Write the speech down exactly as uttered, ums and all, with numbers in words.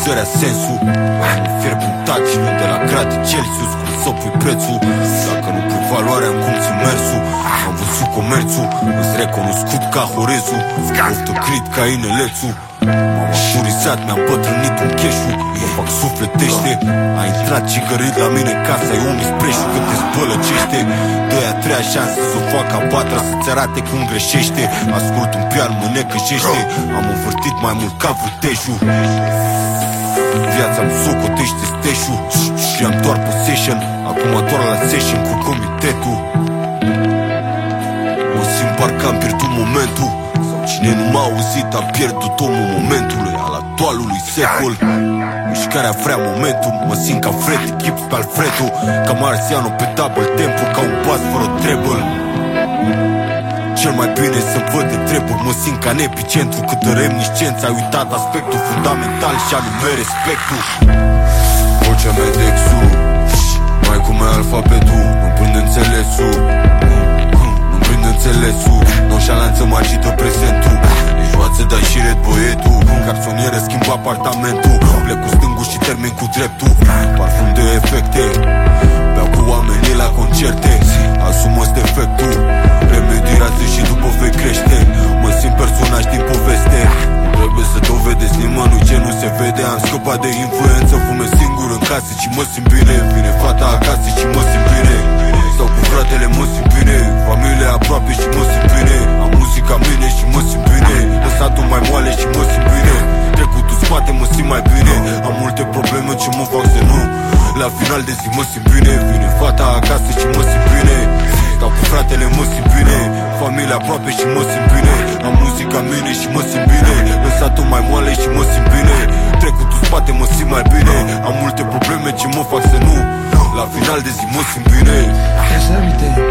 sărea sensul. Am un fierbintat și nu de la grade Celsius. Cum să pui prețul dacă nu pui valoarea în cum ți mersul. Am văzut comerțul, îți recunoscut ca Horezu. Oftă crit ca inelețul. M-am maturizat, mi-am bătrânit un cheșu. Mă fac sufletește. A intrat cigărit la mine în casa, e un ispreșu că te zbălăcește. Dă-i a treia șansă să o fac a patra, să-ți arate cum greșește. Ascult un pian, mă necăjește. Am învârtit mai mult ca vârtejul. Viața-mi socotește steșul și am doar possession. Acum doar la session cu comitetul. Mă simt parcă am pierdut momentul. Cine nu m-a auzit a pierdut omul momentului al actualului secol. Mișcarea vrea momentul. Mă simt ca Fred, Gibbs pe Alfredo, ca Marciano pe double tempo, ca un bas fără treble. Cel mai bine să-mi văd de treburi. Mă simt ca în epicentru, câtă remniscență. Ai uitat aspectul fundamental și anume respectul. Vocea mea de exu, mai cum e alfabetul. Nu prind înțelesul, nu prind înțelesul. Noșalanță mă agită prezentul. E joață, dai și red boietul. Garsonieră schimb apartamentul. Plec cu stângul și termin cu dreptul. Parfum de efecte, beau cu oamenii la concerte. Asumă-ți defectul, remediează și după vei crește. Mă simt personaj din poveste. Nu trebuie să dovedeți nimănui ce nu se vede. Am scăpat de influență, fume singur în casă și mă simt bine. Vine fata acasă și mă simt bine. Stau cu fratele, mă simt bine. Familie aproape și mă simt bine. Am muzica mine și mă simt bine. Lăsatul mai moale și mă simt bine. Trecutul spate, mă simt mai bine. Am multe probleme ce mă fac să nu. La final de zi mă simt bine. Vine fata acasă și mă simt bine. Stau cu fratele, mă simt bine. Familia aproape și mă simt bine. Am muzica mine și mă simt bine. Lăsatul mai moale și mă simt bine. Trecutul spate, mă simt mai bine. Am multe probleme ce mă fac să nu. La final de zi mă simt bine.